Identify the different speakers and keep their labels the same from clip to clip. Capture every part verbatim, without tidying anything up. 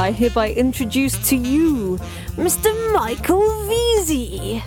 Speaker 1: I hereby introduce to you Mister Michael Veazey.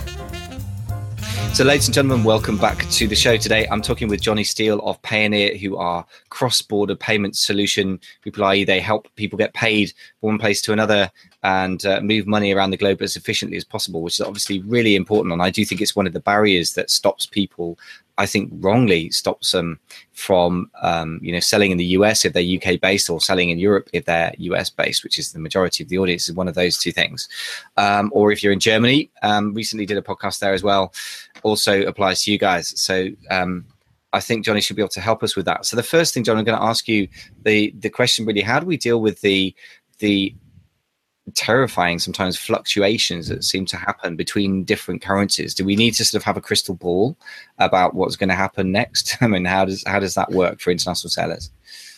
Speaker 2: So, ladies and gentlemen, welcome back to the show. Today, I'm talking with Johnny Steele of Payoneer, who are cross-border payment solution people, that is they help people get paid from one place to another and uh, move money around the globe as efficiently as possible, which is obviously really important. And I do think it's one of the barriers that stops people, I think wrongly stops them from, um, you know, selling in the U S if they're U K based, or selling in Europe if they're U S based, which is the majority of the audience, is one of those two things. Um, or if you're in Germany, um, recently did a podcast there as well, also applies to you guys. So um, I think Johnny should be able to help us with that. So the first thing, John, I'm going to ask you the the question really: how do we deal with the the terrifying sometimes fluctuations that seem to happen between different currencies? Do we need to sort of have a crystal ball about what's going to happen next? I mean, how does how does that work for international sellers?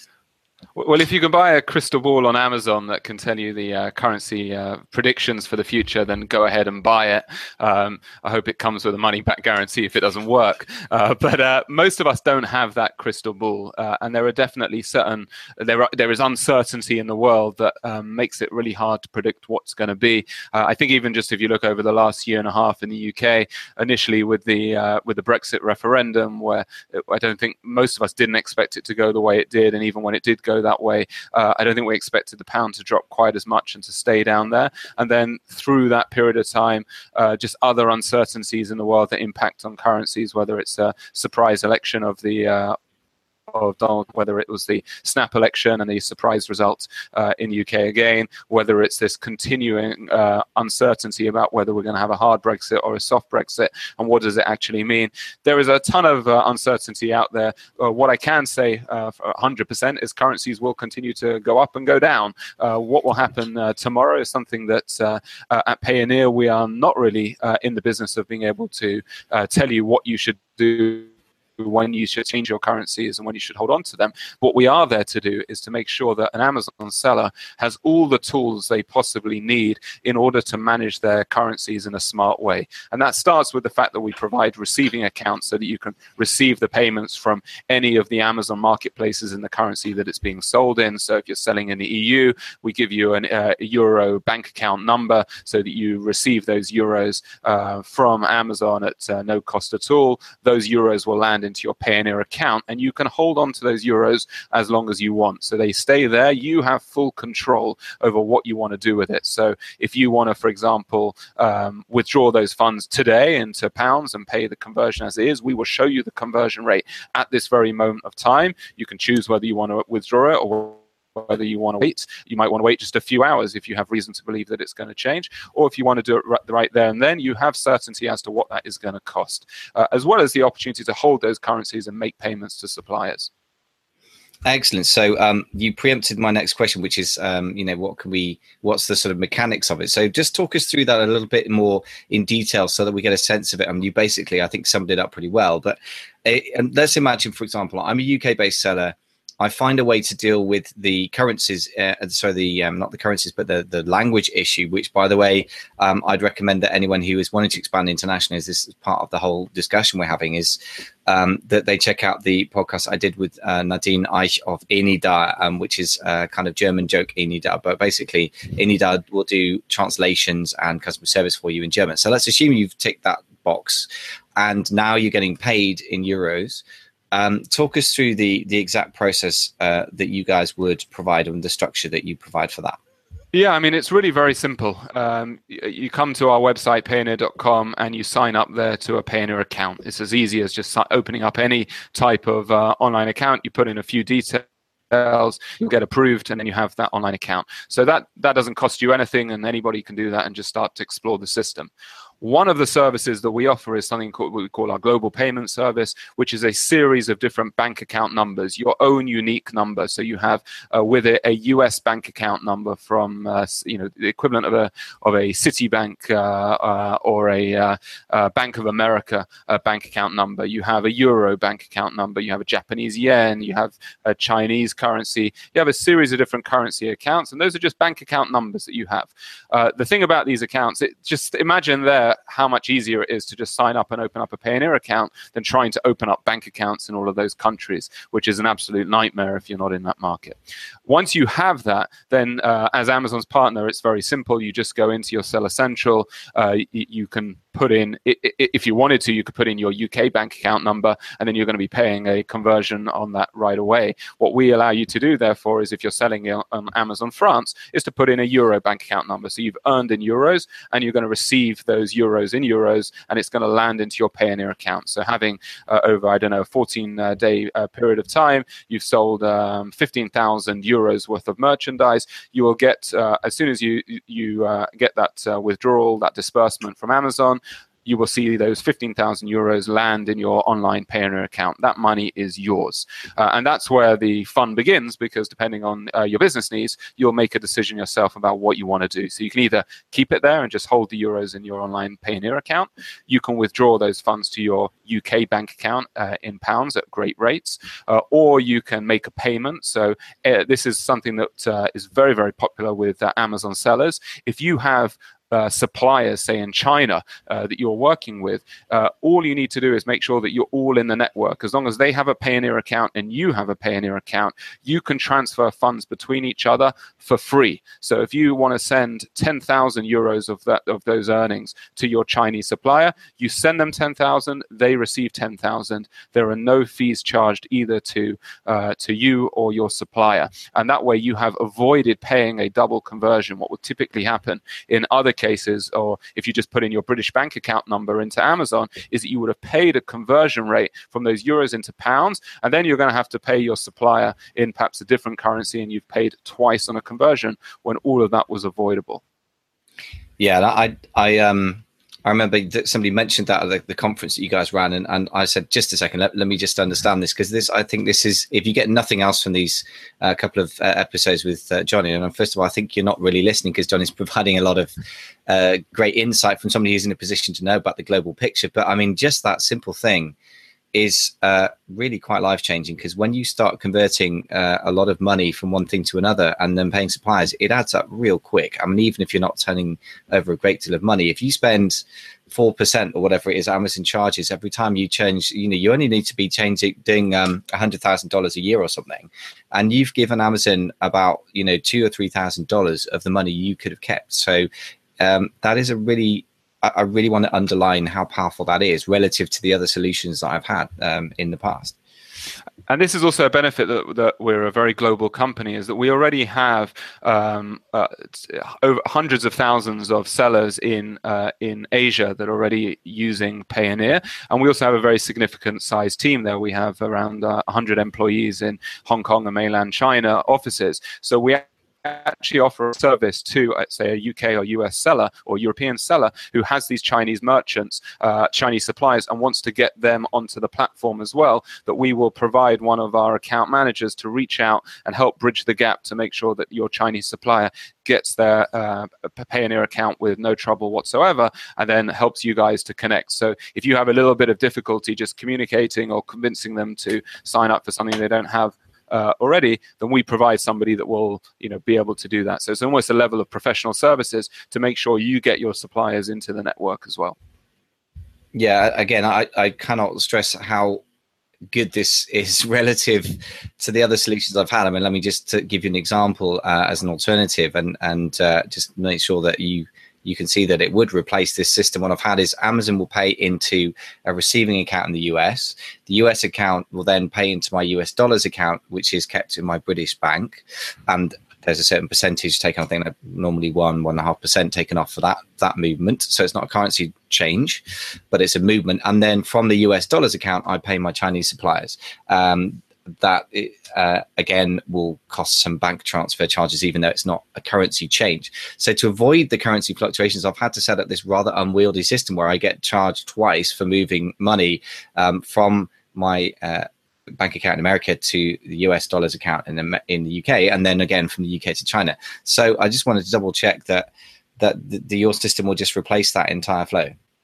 Speaker 3: Well, if you can buy a crystal ball on Amazon that can tell you the uh, currency uh, predictions for the future, then go ahead and buy it. Um, I hope it comes with a money-back guarantee if it doesn't work. Uh, but uh, most of us don't have that crystal ball, uh, and there are definitely certain there are, there is uncertainty in the world that um, makes it really hard to predict what's going to be. Uh, I think even just if you look over the last year and a half in the U K, initially with the uh, with the Brexit referendum, where it, I don't think most of us didn't expect it to go the way it did, and even when it did go that way, uh, I don't think we expected the pound to drop quite as much and to stay down there. And then through that period of time, uh, just other uncertainties in the world that impact on currencies, whether it's a surprise election of the uh, of Donald, whether it was the snap election and the surprise results uh, in U K again, whether it's this continuing uh, uncertainty about whether we're going to have a hard Brexit or a soft Brexit, and what does it actually mean. There is a ton of uh, uncertainty out there. Uh, what I can say uh, for one hundred percent is currencies will continue to go up and go down. Uh, what will happen uh, tomorrow is something that uh, uh, at Payoneer we are not really uh, in the business of being able to uh, tell you what you should do, when you should change your currencies and when you should hold on to them. What we are there to do is to make sure that an Amazon seller has all the tools they possibly need in order to manage their currencies in a smart way. And that starts with the fact that we provide receiving accounts so that you can receive the payments from any of the Amazon marketplaces in the currency that it's being sold in. So if you're selling in the E U, we give you an, uh, a Euro bank account number so that you receive those Euros uh, from Amazon at uh, no cost at all. Those Euros will land into your Payoneer account, and you can hold on to those Euros as long as you want. So they stay there. You have full control over what you want to do with it. So if you want to, for example, um, withdraw those funds today into pounds and pay the conversion as it is, we will show you the conversion rate at this very moment of time. You can choose whether you want to withdraw it or whether you want to wait. You might want to wait just a few hours if you have reason to believe that it's going to change, or if you want to do it right, right there and then, you have certainty as to what that is going to cost, uh, as well as the opportunity to hold those currencies and make payments to suppliers.
Speaker 2: Excellent. So um, you preempted my next question, which is, um, you know, what can we, what's the sort of mechanics of it? So just talk us through that a little bit more in detail so that we get a sense of it. I mean, you basically, I think, summed it up pretty well. But uh, and let's imagine, for example, I'm a U K-based seller. I find a way to deal with the currencies, uh, sorry, the um, not the currencies, but the, the language issue, which, by the way, um, I'd recommend that anyone who is wanting to expand internationally, as this is part of the whole discussion we're having, is um, that they check out the podcast I did with uh, Nadine Eich of Enida, um, which is a kind of German joke, Enida. But basically, Enida will do translations and customer service for you in German. So let's assume you've ticked that box, and now you're getting paid in euros. Um, talk us through the the exact process uh, that you guys would provide and the structure that you provide for that.
Speaker 3: Yeah, I mean, it's really very simple. Um, you come to our website, payoneer dot com, and you sign up there to a Payoneer account. It's as easy as just opening up any type of uh, online account. You put in a few details, you'll get approved, and then you have that online account. So that, that doesn't cost you anything, and anybody can do that and just start to explore the system. One of the services that we offer is something called, what we call our global payment service, which is a series of different bank account numbers, your own unique number. So you have uh, with it a U S bank account number from, uh, you know, the equivalent of a of a Citibank uh, uh, or a uh, uh, Bank of America uh, bank account number. You have a Euro bank account number. You have a Japanese yen. You have a Chinese currency. You have a series of different currency accounts, and those are just bank account numbers that you have. Uh, the thing about these accounts, it, just imagine there aware how much easier it is to just sign up and open up a Payoneer account than trying to open up bank accounts in all of those countries, which is an absolute nightmare if you're not in that market. Once you have that, then uh, as Amazon's partner, it's very simple. You just go into your Seller Central. Uh, you, you can put in, if you wanted to, you could put in your U K bank account number, and then you're going to be paying a conversion on that right away. What we allow you to do, therefore, is if you're selling on Amazon France, is to put in a Euro bank account number. So you've earned in euros, and you're going to receive those euros in euros, and it's going to land into your Payoneer account. So having uh, over, I don't know, a fourteen-day uh, period of time, you've sold um, fifteen thousand euros worth of merchandise. You will get, uh, as soon as you, you uh, get that uh, withdrawal, that disbursement from Amazon, you will see those fifteen thousand euros land in your online Payoneer account. That money is yours. Uh, and that's where the fun begins, because depending on uh, your business needs, you'll make a decision yourself about what you want to do. So you can either keep it there and just hold the euros in your online Payoneer account. You can withdraw those funds to your U K bank account uh, in pounds at great rates, uh, or you can make a payment. So uh, this is something that uh, is very, very popular with uh, Amazon sellers. If you have Uh, suppliers, say in China, uh, that you're working with, uh, all you need to do is make sure that you're all in the network. As long as they have a Payoneer account and you have a Payoneer account, you can transfer funds between each other for free. So if you want to send ten thousand euros of that of those earnings to your Chinese supplier, you send them ten thousand, they receive ten thousand. There are no fees charged either to uh, to you or your supplier, and that way you have avoided paying a double conversion. What would typically happen in other cases, or if you just put in your British bank account number into Amazon, is that you would have paid a conversion rate from those euros into pounds, and then you're going to have to pay your supplier in perhaps a different currency, and you've paid twice on a conversion when all of that was avoidable.
Speaker 2: Yeah, I I um I remember that somebody mentioned that at the, the conference that you guys ran, and, and I said, just a second, let, let me just understand this, because this, I think this is, if you get nothing else from these uh, couple of uh, episodes with uh, Johnny, and first of all, I think you're not really listening, because Johnny's providing a lot of uh, great insight from somebody who's in a position to know about the global picture. But I mean, just that simple thing is uh, really quite life-changing, because when you start converting uh, a lot of money from one thing to another and then paying suppliers, it adds up real quick. I mean, even if you're not turning over a great deal of money, if you spend four percent or whatever it is Amazon charges every time you change, you know, you only need to be changing, doing um, one hundred thousand dollars a year or something, and you've given Amazon about, you know, two or three thousand dollars of the money you could have kept. So um, that is a really, I really want to underline how powerful that is relative to the other solutions that I've had um, in the past.
Speaker 3: And this is also a benefit that, that we're a very global company, is that we already have um, uh, over hundreds of thousands of sellers in uh, in Asia that are already using Payoneer. And we also have a very significant size team there. We have around uh, one hundred employees in Hong Kong and mainland China offices. So we actually offer a service to, uh, say, a U K or U S seller or European seller who has these Chinese merchants, uh, Chinese suppliers, and wants to get them onto the platform as well, that we will provide one of our account managers to reach out and help bridge the gap to make sure that your Chinese supplier gets their uh, Payoneer account with no trouble whatsoever, and then helps you guys to connect. So if you have a little bit of difficulty just communicating or convincing them to sign up for something they don't have Uh, already, then we provide somebody that will, you know, be able to do that. So it's almost a level of professional services to make sure you get your suppliers into the network as well.
Speaker 2: Yeah, again, I, I cannot stress how good this is relative to the other solutions I've had. I mean, let me just to give you an example uh, as an alternative, and and uh, just make sure that you you can see that it would replace this system. What I've had is Amazon will pay into a receiving account in the U S. The U S account will then pay into my U S dollars account, which is kept in my British bank. And there's a certain percentage taken, I think normally one, one and a half percent taken off for that, that movement. So it's not a currency change, but it's a movement. And then from the U S dollars account, I pay my Chinese suppliers. Um, that uh, again will cost some bank transfer charges, even though it's not a currency change. So to avoid the currency fluctuations, I've had to set up this rather unwieldy system where I get charged twice for moving money um, from my uh, bank account in America to the U S dollars account in the, in the U K, and then again from the U K to China. So I just wanted to double check that that the, the your system will just replace that entire flow.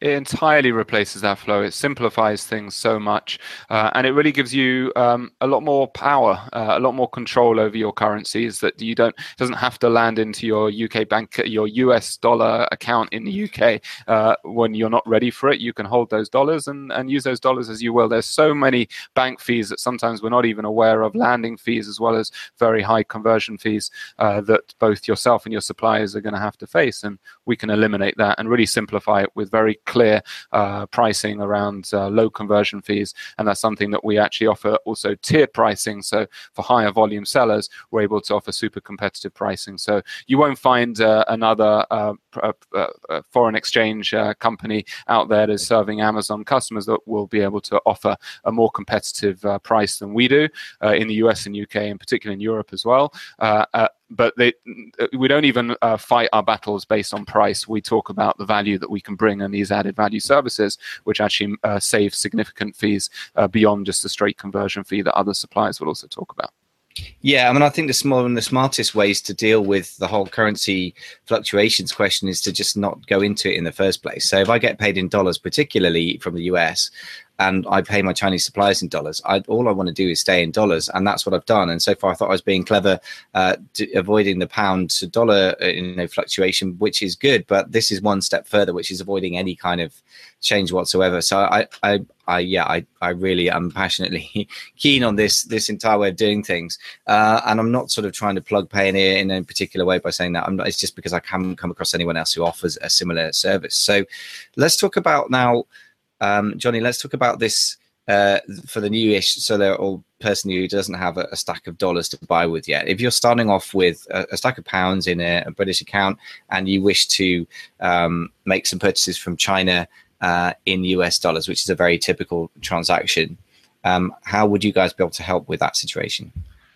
Speaker 3: It entirely replaces that flow. It simplifies things so much, uh, and it really gives you um, a lot more power, uh, a lot more control over your currencies. That you don't it doesn't have to land into your U K bank, your U S dollar account in the U K uh, when you're not ready for it. You can hold those dollars and, and use those dollars as you will. There's so many bank fees that sometimes we're not even aware of, landing fees as well as very high conversion fees uh, that both yourself and your suppliers are going to have to face, and we can eliminate that and really simplify it with very clear uh, pricing around uh, low conversion fees. And that's something that we actually offer also tiered pricing. So for higher volume sellers, we're able to offer super competitive pricing. So you won't find uh, another uh, uh, uh, foreign exchange uh, company out there that's serving Amazon customers that will be able to offer a more competitive uh, price than we do uh, in the U S and U K, and particularly in Europe as well. Uh, uh, but they, we don't even uh, fight our battles based on price. We talk about the value that we can bring and these added value services, which actually uh, save significant fees uh, beyond just the straight conversion fee that other suppliers will also talk about.
Speaker 2: Yeah, I mean, I think the small and the smartest ways to deal with the whole currency fluctuations question is to just not go into it in the first place. So if I get paid in dollars, particularly from the U S, and I pay my Chinese suppliers in dollars, I, all I want to do is stay in dollars, and that's what I've done. And so far, I thought I was being clever, uh, to avoiding the pound to dollar uh, you know, fluctuation, which is good. But this is one step further, which is avoiding any kind of change whatsoever. So I, I, I yeah, I, I really am passionately keen on this this entire way of doing things, uh, and I'm not sort of trying to plug Payoneer in a particular way by saying that. I'm not, it's just because I haven't come across anyone else who offers a similar service. So let's talk about now. Um, Johnny, let's talk about this uh, for the newish seller or person who doesn't have a, a stack of dollars to buy with yet. If you're starting off with a, a stack of pounds in a, a British account and you wish to um, make some purchases from China uh, in U S dollars, which is a very typical transaction, um, how would you guys be able to help with that situation?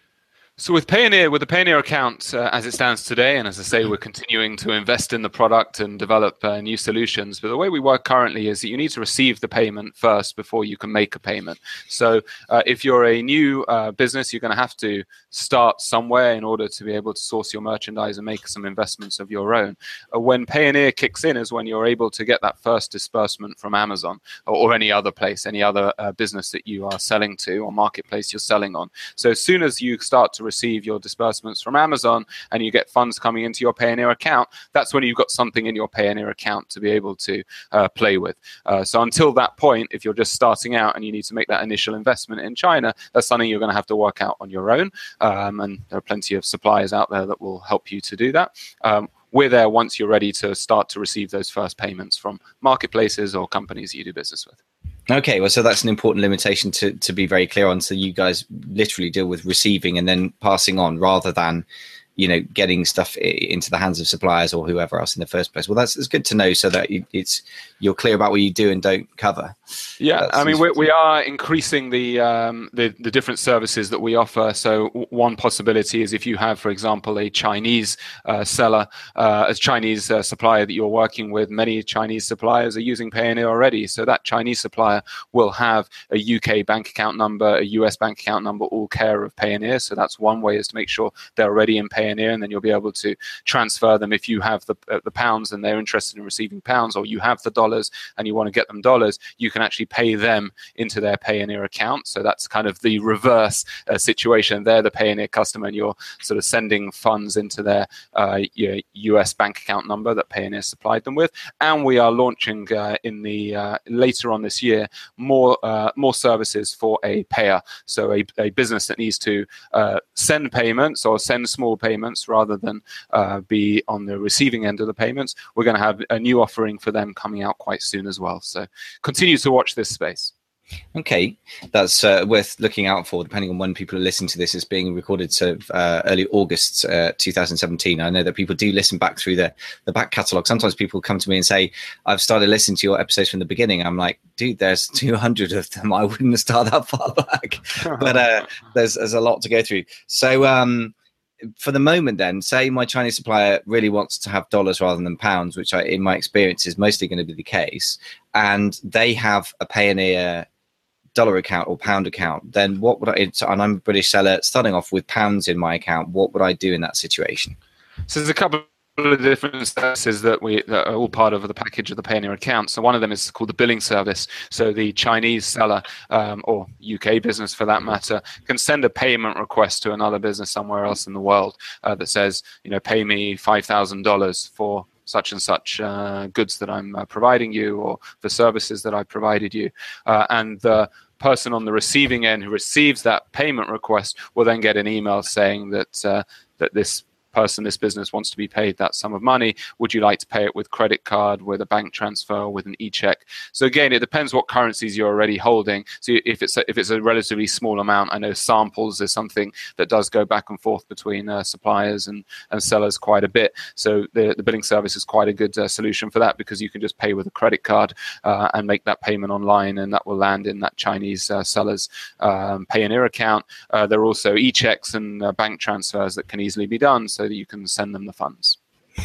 Speaker 3: So with Payoneer, with the Payoneer account uh, as it stands today, and as I say, we're continuing to invest in the product and develop uh, new solutions. But the way we work currently is that you need to receive the payment first before you can make a payment. So uh, if you're a new uh, business, you're going to have to start somewhere in order to be able to source your merchandise and make some investments of your own. Uh, when Payoneer kicks in is when you're able to get that first disbursement from Amazon or, or any other place, any other uh, business that you are selling to or marketplace you're selling on. So as soon as you start to receive your disbursements from Amazon and you get funds coming into your Payoneer account, that's when you've got something in your Payoneer account to be able to uh, play with. Uh, so until that point, if you're just starting out and you need to make that initial investment in China, that's something you're going to have to work out on your own. Um, and there are plenty of suppliers out there that will help you to do that. Um, we're there once you're ready to start to receive those first payments from marketplaces or companies you do business with.
Speaker 2: Okay, well, so that's an important limitation to, to be very clear on. So you guys literally deal with receiving and then passing on rather than, you know, getting stuff into the hands of suppliers or whoever else in the first place. Well, that's it's good to know so that it's you're clear about what you do and don't cover.
Speaker 3: Yeah,
Speaker 2: that's
Speaker 3: I mean, we, we are increasing the, um, the the different services that we offer. So one possibility is if you have, for example, a Chinese uh, seller, uh, a Chinese uh, supplier that you're working with, many Chinese suppliers are using Payoneer already. So that Chinese supplier will have a U K bank account number, a U S bank account number, all care of Payoneer. So that's one way, is to make sure they're already in Payoneer, and then you'll be able to transfer them if you have the uh, the pounds and they're interested in receiving pounds, or you have the dollars and you want to get them dollars, you can actually pay them into their Payoneer account. So that's kind of the reverse uh, situation. They're the Payoneer customer and you're sort of sending funds into their uh, U S bank account number that Payoneer supplied them with. And we are launching uh, in the uh, later on this year more uh, more services for a payer. So a, a business that needs to uh, send payments or send small payments rather than uh, be on the receiving end of the payments. We're going to have a new offering for them coming out quite soon as well. So continue to watch this space.
Speaker 2: Okay, that's uh, worth looking out for, depending on when people are listening to this. It's being recorded sort of uh, early August uh, two thousand seventeen. I know that people do listen back through the, the back catalogue. Sometimes people come to me and say, I've started listening to your episodes from the beginning. I'm like, dude, there's two hundred of them. I wouldn't have started that far back. But uh, there's, there's a lot to go through. So um, for the moment then, say my Chinese supplier really wants to have dollars rather than pounds, which I, in my experience is mostly going to be the case, and they have a Payoneer dollar account or pound account, then what would I, and I'm a British seller starting off with pounds in my account, what would I do in that situation?
Speaker 3: So there's a couple of the different services that we that are all part of the package of the Payoneer account. So one of them is called the billing service. So the Chinese seller um, or U K business, for that matter, can send a payment request to another business somewhere else in the world uh, that says, you know, pay me five thousand dollars for such and such uh, goods that I'm uh, providing you, or the services that I provided you, uh, and the person on the receiving end who receives that payment request will then get an email saying that uh, that this person, this business wants to be paid that sum of money. Would you like to pay it with credit card, with a bank transfer, with an e-check? So again, it depends what currencies you're already holding. So if it's a, if it's a relatively small amount, I know samples is something that does go back and forth between uh, suppliers and, and sellers quite a bit. So the, the billing service is quite a good uh, solution for that, because you can just pay with a credit card uh, and make that payment online, and that will land in that Chinese uh, seller's um, Payoneer account. Uh, there are also e-checks and uh, bank transfers that can easily be done, so that you can send them the funds.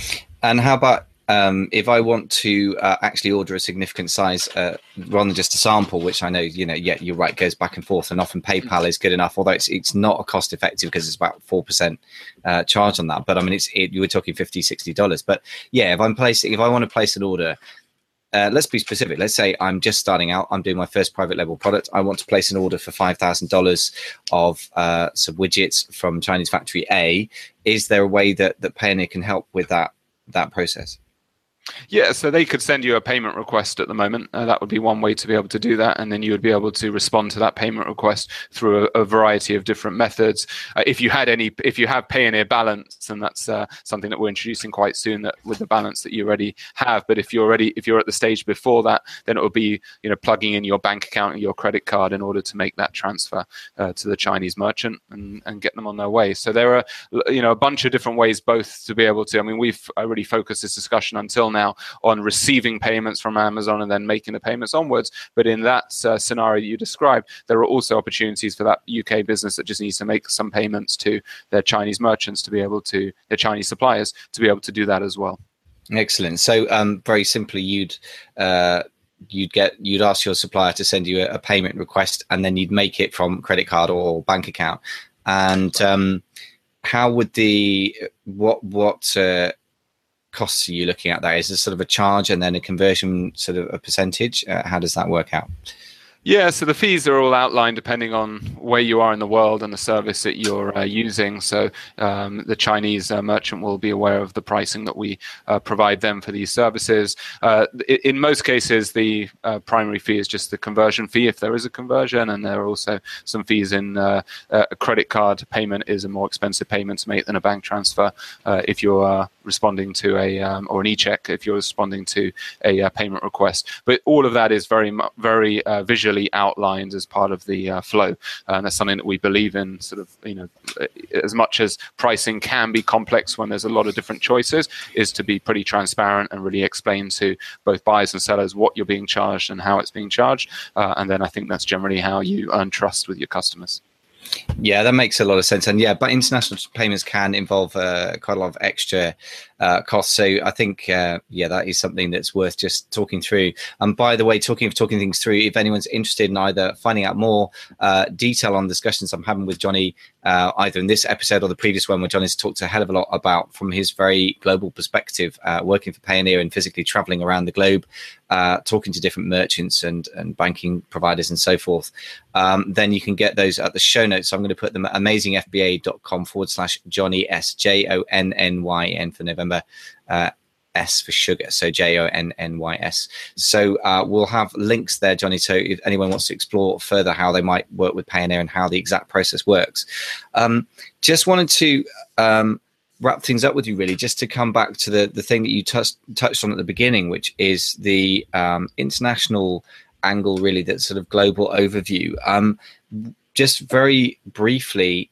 Speaker 2: And how about um, if I want to uh, actually order a significant size uh, rather than just a sample, which I know, you know, yeah, you're right, goes back and forth, and often PayPal is good enough, although it's it's not a cost effective because it's about four percent uh, charge on that. But I mean, it's it, you were talking fifty, sixty dollars. But yeah, if I'm placing, if I want to place an order, Uh, let's be specific. Let's say I'm just starting out. I'm doing my first private label product. I want to place an order for five thousand dollars of uh, some widgets from Chinese factory A. Is there a way that, that Payoneer can help with that that process?
Speaker 3: Yeah, so they could send you a payment request at the moment. Uh, that would be one way to be able to do that. And then you would be able to respond to that payment request through a, a variety of different methods. Uh, if you had any, if you have Payoneer balance, and that's uh, something that we're introducing quite soon, that with the balance that you already have. But if you're already, if you're at the stage before that, then it would be, you know, plugging in your bank account and your credit card in order to make that transfer uh, to the Chinese merchant and, and get them on their way. So there are, you know, a bunch of different ways both to be able to, I mean, we've already focused this discussion until now on receiving payments from Amazon and then making the payments onwards. But in that uh, scenario you described, there are also opportunities for that U K business that just needs to make some payments to their Chinese merchants to be able to, their Chinese suppliers, to be able to do that as well.
Speaker 2: Excellent. So um, very simply, you'd uh, you'd get you'd ask your supplier to send you a, a payment request, and then you'd make it from credit card or bank account. And um, how would the what what uh, costs are you looking at there? Is this sort of a charge and then a conversion, sort of a percentage? Uh, how does that work out?
Speaker 3: Yeah, so the fees are all outlined depending on where you are in the world and the service that you're uh, using. So um, the Chinese uh, merchant will be aware of the pricing that we uh, provide them for these services. Uh, in most cases, the uh, primary fee is just the conversion fee, if there is a conversion, and there are also some fees in uh, a credit card payment is a more expensive payment to make than a bank transfer uh, if you're uh, responding to a, um, or an e-check if you're responding to a uh, payment request. But all of that is very, very uh, visual outlined as part of the uh, flow, uh, and that's something that we believe in. Sort of, you know, as much as pricing can be complex when there's a lot of different choices, is to be pretty transparent and really explain to both buyers and sellers what you're being charged and how it's being charged, uh, and then I think that's generally how you earn trust with your customers.
Speaker 2: Yeah, that makes a lot of sense. And yeah, but international payments can involve uh, quite a lot of extra uh, costs. So I think, uh, yeah, that is something that's worth just talking through. And by the way, talking of talking things through, if anyone's interested in either finding out more uh, detail on discussions I'm having with Johnny, uh, either in this episode or the previous one, where Johnny's talked a hell of a lot about from his very global perspective, uh, working for Payoneer and physically traveling around the globe, uh, talking to different merchants and, and banking providers and so forth, um, then you can get those at the show notes. So I'm going to put them at amazingfba.com forward slash Johnny S, J O N N Y N for November, uh, S for sugar. So J O N N Y S. So uh, we'll have links there, Johnny. So if anyone wants to explore further how they might work with Payoneer and how the exact process works. Um, just wanted to um, wrap things up with you, really, just to come back to the, the thing that you touched, touched on at the beginning, which is the um, international angle, really, that sort of global overview. Um, just very briefly,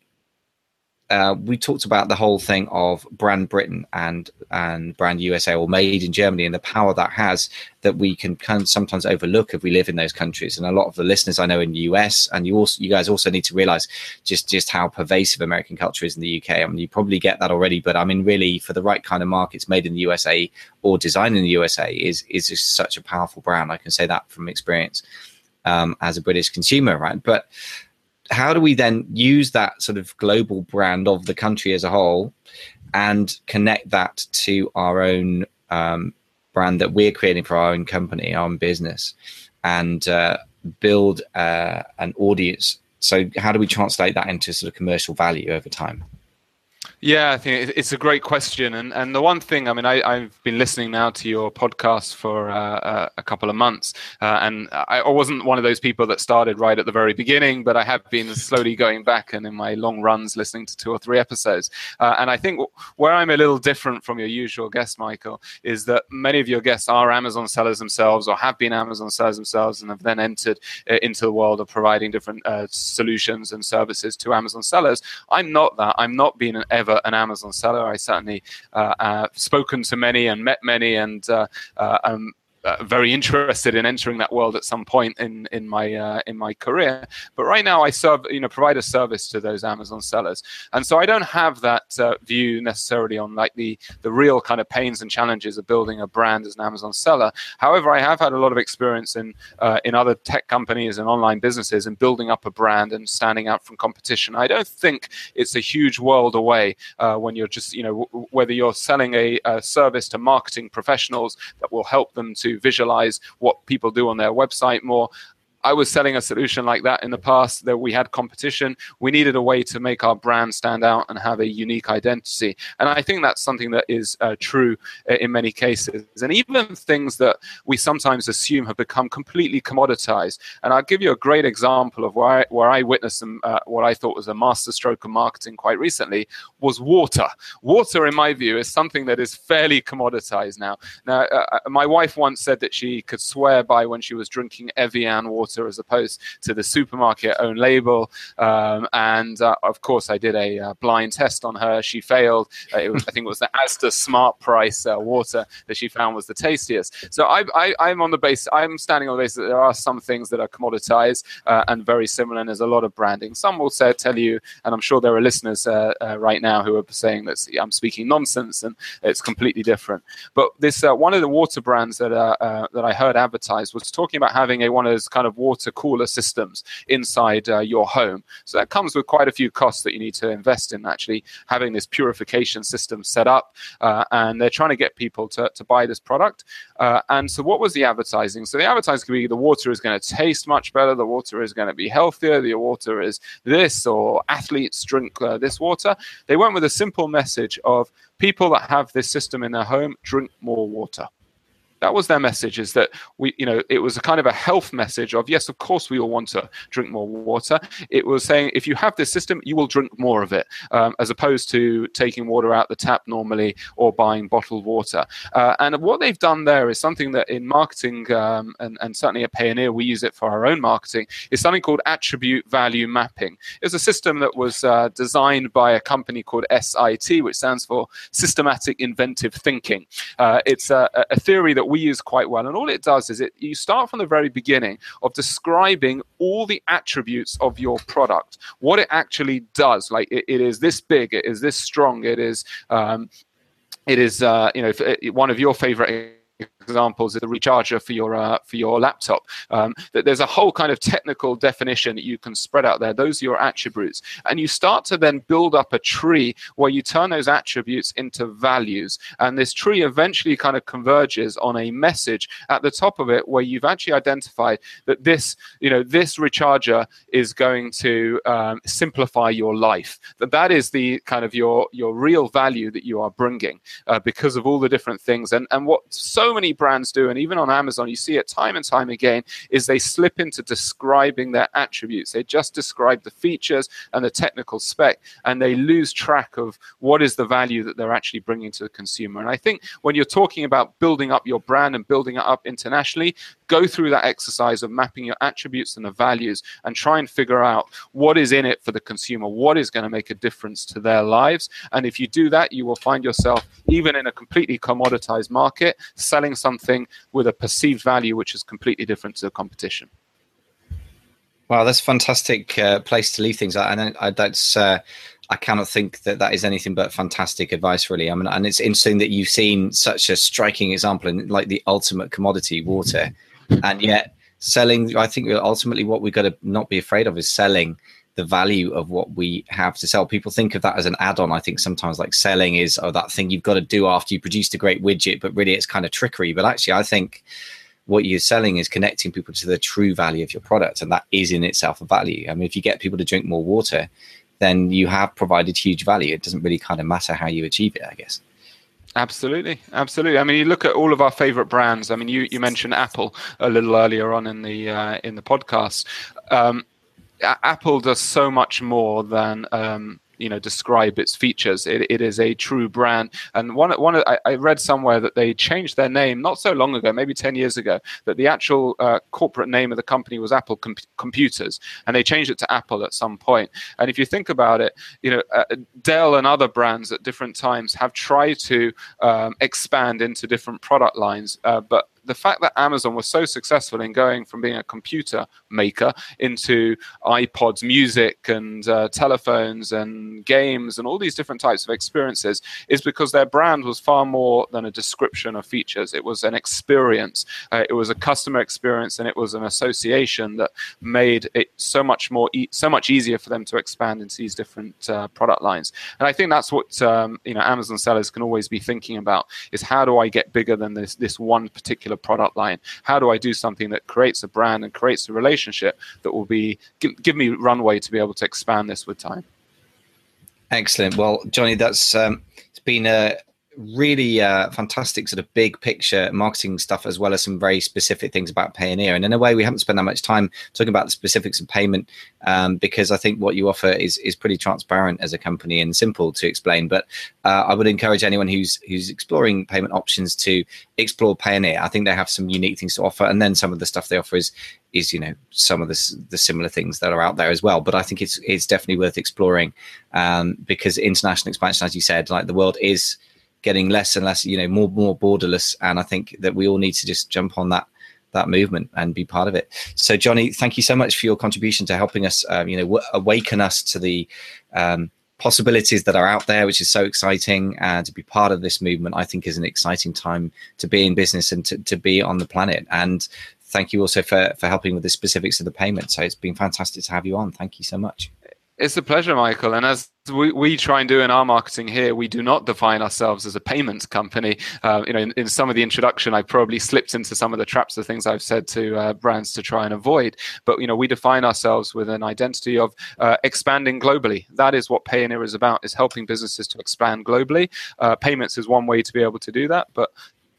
Speaker 2: uh, we talked about the whole thing of brand Britain and and brand U S A, or made in Germany, and the power that has, that we can kind of sometimes overlook if we live in those countries. And a lot of the listeners I know in the U S, and you also, you guys also need to realize just just how pervasive American culture is in the U K. I mean, you probably get that already, but I mean, really, for the right kind of markets, made in the U S A or designed in the U S A is is just such a powerful brand. I can say that from experience um, as a British consumer, right? But how do we then use that sort of global brand of the country as a whole and connect that to our own um, brand that we're creating for our own company, our own business, and uh, build uh, an audience. So how do we translate that into sort of commercial value over time?
Speaker 3: Yeah, I think it's a great question. And and the one thing, I mean, I, I've been listening now to your podcast for uh, a couple of months. Uh, and I wasn't one of those people that started right at the very beginning, but I have been slowly going back and in my long runs listening to two or three episodes. Uh, and I think where I'm a little different from your usual guest, Michael, is that many of your guests are Amazon sellers themselves or have been Amazon sellers themselves and have then entered into the world of providing different uh, solutions and services to Amazon sellers. I'm not that. I'm not being an ever an Amazon seller. I certainly uh, uh, spoken to many and met many, and uh, uh, um, Uh, very interested in entering that world at some point in in my uh, in my career. But right now, I serve, you know, provide a service to those Amazon sellers, and so I don't have that uh, view necessarily on like the the real kind of pains and challenges of building a brand as an Amazon seller. However, I have had a lot of experience in uh, in other tech companies and online businesses and building up a brand and standing out from competition. I don't think it's a huge world away uh, when you're just, you know, w- whether you're selling a, a service to marketing professionals that will help them to visualize what people do on their website more. I was selling a solution like that in the past, that we had competition. We needed a way to make our brand stand out and have a unique identity. And I think that's something that is uh, true in many cases. And even things that we sometimes assume have become completely commoditized. And I'll give you a great example of where I, where I witnessed some, uh, what I thought was a masterstroke of marketing quite recently, was water. Water, in my view, is something that is fairly commoditized now. Now, uh, my wife once said that she could swear by when she was drinking Evian water as opposed to the supermarket own label. Um, and uh, of course, I did a uh, blind test on her. She failed. Uh, it was, I think it was the Asda Smart Price uh, water that she found was the tastiest. So I, I, I'm on the base. I'm standing on the basis that there are some things that are commoditized uh, and very similar. And there's a lot of branding. Some will say, tell you, and I'm sure there are listeners uh, uh, right now who are saying that I'm speaking nonsense and it's completely different. But this uh, one of the water brands that uh, uh, that I heard advertised was talking about having a one of those kind of water cooler systems inside uh, your home. So that comes with quite a few costs that you need to invest in actually having this purification system set up. Uh, and they're trying to get people to, to buy this product. Uh, and so what was the advertising? So the advertising could be the water is going to taste much better. The water is going to be healthier. The water is this, or athletes drink uh, this water. They went with a simple message of people that have this system in their home, drink more water. That was their message, is that we, you know, it was a kind of a health message of, yes, of course, we all want to drink more water. It was saying, if you have this system, you will drink more of it, um, as opposed to taking water out the tap normally or buying bottled water. Uh, and what they've done there is something that in marketing, um, and, and certainly at Payoneer, we use it for our own marketing, is something called attribute value mapping. It's a system that was uh, designed by a company called S I T, which stands for Systematic Inventive Thinking. Uh, it's a, a theory that we use quite well, and all it does is it you start from the very beginning of describing all the attributes of your product, what it actually does. Like it, it is this big, it is this strong, it is um, it is uh, you know one of your favorite examples is the recharger for your uh, for your laptop. Um, that there's a whole kind of technical definition that you can spread out there. Those are your attributes, and you start to then build up a tree where you turn those attributes into values. And this tree eventually kind of converges on a message at the top of it, where you've actually identified that this, you know, this recharger is going to um, simplify your life. That that is the kind of your your real value that you are bringing uh, because of all the different things. And and what so many brands do, and even on Amazon, you see it time and time again, is they slip into describing their attributes. They just describe the features and the technical spec, and they lose track of what is the value that they're actually bringing to the consumer. And I think when you're talking about building up your brand and building it up internationally, go through that exercise of mapping your attributes and the values and try and figure out what is in it for the consumer, what is going to make a difference to their lives. And if you do that, you will find yourself, even in a completely commoditized market, selling something with a perceived value which is completely different to the competition.
Speaker 2: Wow, that's a fantastic uh, place to leave things at. And I, that's, uh, I cannot think that that is anything but fantastic advice, really. I mean, and it's interesting that you've seen such a striking example in like the ultimate commodity, water, and yet selling. I think ultimately what we've got to not be afraid of is selling the value of what we have to sell. People think of that as an add-on. I think sometimes like selling is oh, that thing you've got to do after you produced a great widget, but really it's kind of trickery. But actually, I think what you're selling is connecting people to the true value of your product, and that is in itself a value. I mean, if you get people to drink more water, then you have provided huge value. It doesn't really kind of matter how you achieve it, I guess.
Speaker 3: Absolutely, absolutely. I mean, you look at all of our favorite brands. I mean, you, you mentioned Apple a little earlier on in the uh, in the podcast. Um, A- Apple does so much more than um, you know describe its features. It, it is a true brand. And one one I, I read somewhere that they changed their name not so long ago, maybe ten years ago. That the actual uh, corporate name of the company was Apple Com- Computers, and they changed it to Apple at some point. And if you think about it, you know uh, Dell and other brands at different times have tried to um, expand into different product lines, uh, but the fact that Amazon was so successful in going from being a computer maker into iPods, music, and uh, telephones and games and all these different types of experiences is because their brand was far more than a description of features. It was an experience. Uh, it was a customer experience, and it was an association that made it so much more, e- so much easier for them to expand into these different uh, product lines. And I think that's what um, you know Amazon sellers can always be thinking about: is how do I get bigger than this this one particular product line? How do I do something that creates a brand and creates a relationship that will be give, give me runway to be able to expand this with time?
Speaker 2: Excellent. Well, Johnny, that's um, it's been a really uh, fantastic sort of big picture marketing stuff, as well as some very specific things about Payoneer. And in a way, we haven't spent that much time talking about the specifics of payment um, because I think what you offer is is pretty transparent as a company and simple to explain. But uh, I would encourage anyone who's who's exploring payment options to explore Payoneer. I think they have some unique things to offer, and then some of the stuff they offer is is you know some of the the similar things that are out there as well. But I think it's it's definitely worth exploring um, because international expansion, as you said, like the world is getting less and less, you know, more more borderless, and I think that we all need to just jump on that that movement and be part of it. So, Johnny, thank you so much for your contribution to helping us, um, you know, w- awaken us to the um, possibilities that are out there, which is so exciting. And to be part of this movement, I think, is an exciting time to be in business and to, to be on the planet. And thank you also for for helping with the specifics of the payment. So it's been fantastic to have you on. Thank you so much.
Speaker 3: It's a pleasure, Michael. And as we, we try and do in our marketing here, we do not define ourselves as a payments company. Uh, you know, in, in some of the introduction, I probably slipped into some of the traps of things I've said to uh, brands to try and avoid. But, you know, we define ourselves with an identity of uh, expanding globally. That is what Payoneer is about, is helping businesses to expand globally. Uh, payments is one way to be able to do that. But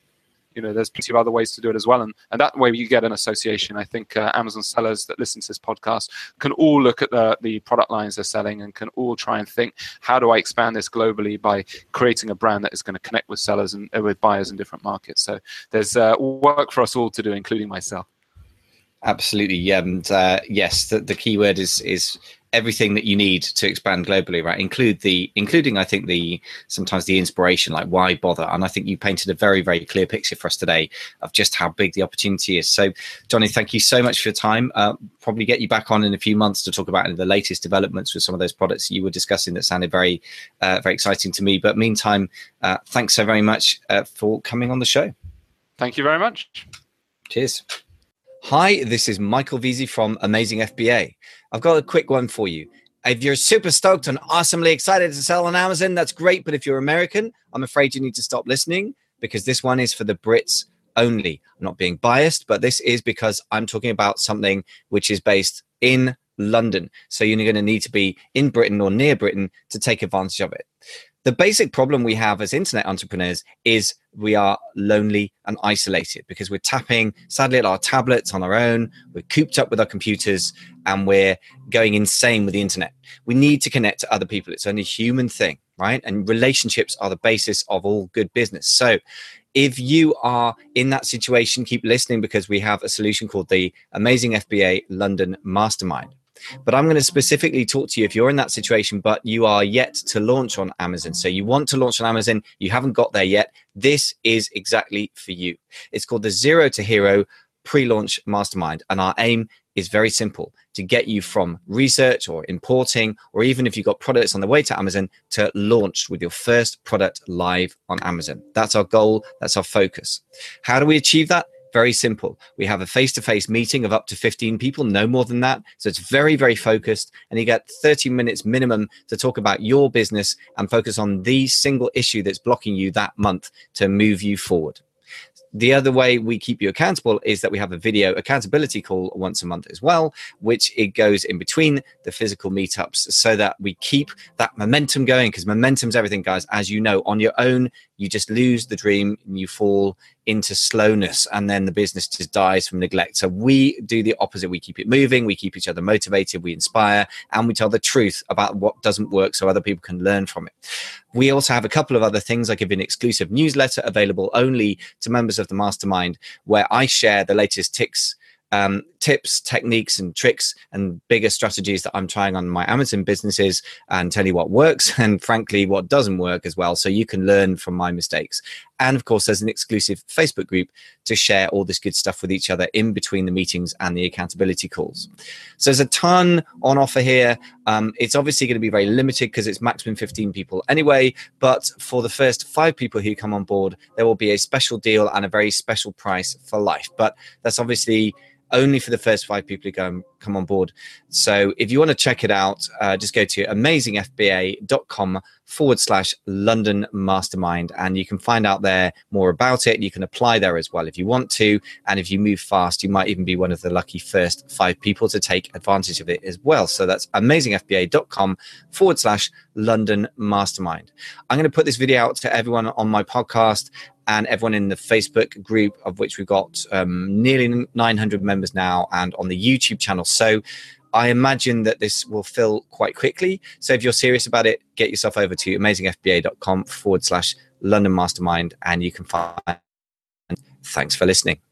Speaker 3: you know, there's plenty of other ways to do it as well. And, and that way you get an association. I think uh, Amazon sellers that listen to this podcast can all look at the, the product lines they're selling and can all try and think, how do I expand this globally by creating a brand that is going to connect with sellers and uh, with buyers in different markets? So there's uh, work for us all to do, including myself.
Speaker 2: Absolutely. Yeah. And uh, yes, the, the key word is is everything that you need to expand globally, right? Include the, including, I think, the sometimes the inspiration, like why bother? And I think you painted a very, very clear picture for us today of just how big the opportunity is. So, Johnny, thank you so much for your time. Uh, probably get you back on in a few months to talk about the latest developments with some of those products you were discussing that sounded very, uh, very exciting to me. But meantime, uh, thanks so very much uh, for coming on the show.
Speaker 3: Thank you very much.
Speaker 2: Cheers. Hi, this is Michael Veazey from Amazing F B A. I've got a quick one for you. If you're super stoked and awesomely excited to sell on Amazon, that's great. But if you're American, I'm afraid you need to stop listening because this one is for the Brits only. I'm not being biased, but this is because I'm talking about something which is based in London. So you're going to need to be in Britain or near Britain to take advantage of it. The basic problem we have as internet entrepreneurs is we are lonely and isolated because we're tapping, sadly, at our tablets on our own. We're cooped up with our computers and we're going insane with the internet. We need to connect to other people. It's only a human thing, right? And relationships are the basis of all good business. So if you are in that situation, keep listening because we have a solution called the Amazing F B A London Mastermind. But I'm going to specifically talk to you if you're in that situation, but you are yet to launch on Amazon. So you want to launch on Amazon, you haven't got there yet. This is exactly for you. It's called the Zero to Hero Pre-Launch Mastermind. And our aim is very simple, to get you from research or importing, or even if you've got products on the way to Amazon, to launch with your first product live on Amazon. That's our goal. That's our focus. How do we achieve that? Very simple. We have a face-to-face meeting of up to fifteen people, no more than that. So it's very, very focused. And you get thirty minutes minimum to talk about your business and focus on the single issue that's blocking you that month to move you forward. The other way we keep you accountable is that we have a video accountability call once a month as well, which it goes in between the physical meetups so that we keep that momentum going, because momentum's everything, guys. As you know, on your own, you just lose the dream and you fall into slowness, and then the business just dies from neglect. So we do the opposite. We keep it moving, we keep each other motivated, we inspire, and we tell the truth about what doesn't work so other people can learn from it. We also have a couple of other things. I give an exclusive newsletter available only to members of the mastermind, where I share the latest tips, um, tips, techniques, and tricks, and bigger strategies that I'm trying on my Amazon businesses, and tell you what works and, frankly, what doesn't work as well, so you can learn from my mistakes. And of course, there's an exclusive Facebook group to share all this good stuff with each other in between the meetings and the accountability calls. So there's a ton on offer here. Um, it's obviously going to be very limited because it's maximum fifteen people anyway. But for the first five people who come on board, there will be a special deal and a very special price for life. But that's obviously only for the first five people who go come on board. So if you want to check it out, uh, just go to amazingfba.com forward slash London Mastermind, and you can find out there more about it. You can apply there as well if you want to. And if you move fast, you might even be one of the lucky first five people to take advantage of it as well. So that's amazingfba.com forward slash London Mastermind. I'm going to put this video out to everyone on my podcast and everyone in the Facebook group, of which we've got um, nearly nine hundred members now, and on the YouTube channel. So I imagine that this will fill quite quickly. So if you're serious about it, get yourself over to amazingfba.com forward slash London Mastermind, and you can find. Thanks for listening.